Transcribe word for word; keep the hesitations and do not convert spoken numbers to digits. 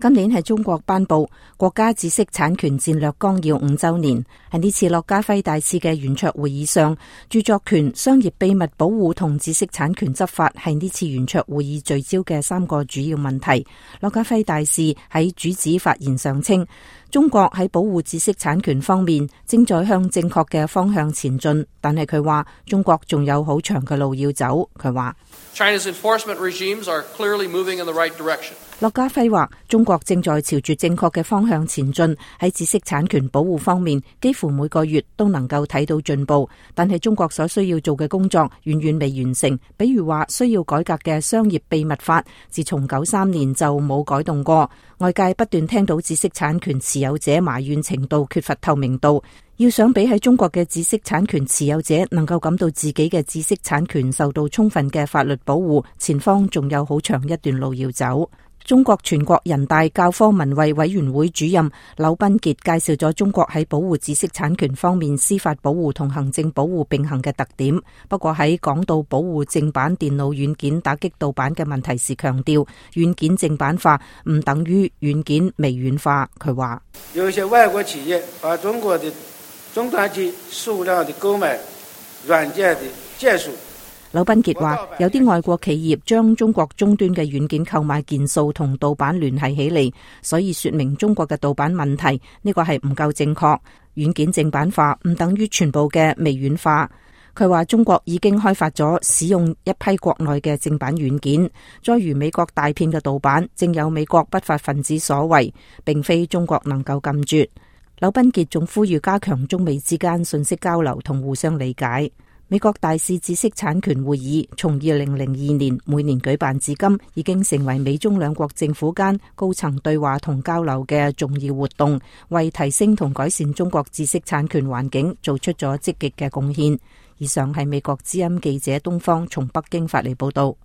今年係中國頒布國家知識產權戰略綱要五周年。喺呢次駱家輝大使嘅圓桌會議上，著作權、商業秘密保護同知識產權執法係呢次圓桌會議聚焦嘅三個主要問題。駱家輝大使喺主旨發言上稱，中國喺保護知識產權方面正在向正確嘅方向前進，但係佢話中國仲有好長嘅路要走。佢話 China's enforcement regimes are clearly moving in the right direction. 駱家輝話中國正在朝住正確嘅方向前進，喺知識產權保護方面幾乎每個月都能夠睇到進步，但係中國所需要做嘅工作遠遠未完成。比如話需要改革嘅商業秘密法，自從九三年就冇改動過。外界不斷聽到知識產權持有者埋怨程度缺乏透明度，要想比喺中國嘅知識產權持有者能夠感到自己嘅知識產權受到充分嘅法律保護，前方仲有好長一段路要走。中國全國人大教科文衛委員會主任柳賓傑介紹咗中國喺保護知識產權方面司法保護同行政保護並行嘅特點。不過喺講到保護正版電腦軟件打擊盜版嘅問題時，強調軟件正版化唔等於軟件微軟化。佢話有一些外國企業把中國的終端機數量的購買軟件的件數。 柳賓傑話，有啲外國企業將中國終端嘅軟件購買件數同盜版聯繫起嚟，所以說明中國嘅盜版問題呢個係唔夠正確。軟件正版化唔等於全部嘅微軟化。佢話中國已經開發咗使用一批國內嘅正版軟件，再如美國大片嘅盜版正有美國不法分子所為，並非中國能夠禁絕。柳賓傑仲呼籲加強中美之間信息交流同互相理解。美國大使知識產權會議從二零零二年每年舉辦至今，已經成為美中兩國政府間高層對話同交流嘅重要活動，為提升同改善中國知識產權環境做出咗積極嘅貢獻。以上係美國之音記者東方從北京發嚟報道。